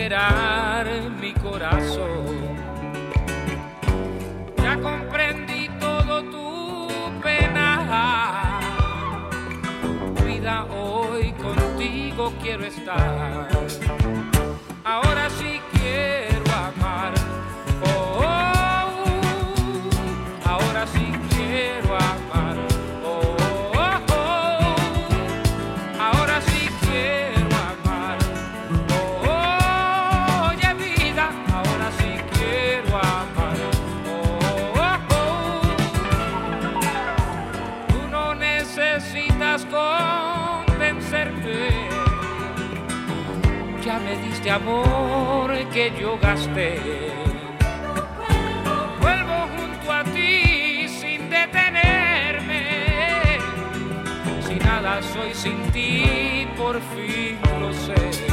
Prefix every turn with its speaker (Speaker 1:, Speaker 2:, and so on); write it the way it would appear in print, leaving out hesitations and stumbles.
Speaker 1: liberar mi corazón. Ya comprendí todo tu pena, vida, hoy contigo quiero estar. Ahora sí quiero amar, oh, oh, ahora sí quiero amar, oh, oh, oh, ahora sí quiero amar, oh, oh, oye vida, ahora sí quiero amar, oh, oh, oh. Tú no necesitas convencerme, ya me diste amor que yo gasté. Vuelvo junto a ti sin detenerme. Si nada soy sin ti, por fin lo sé.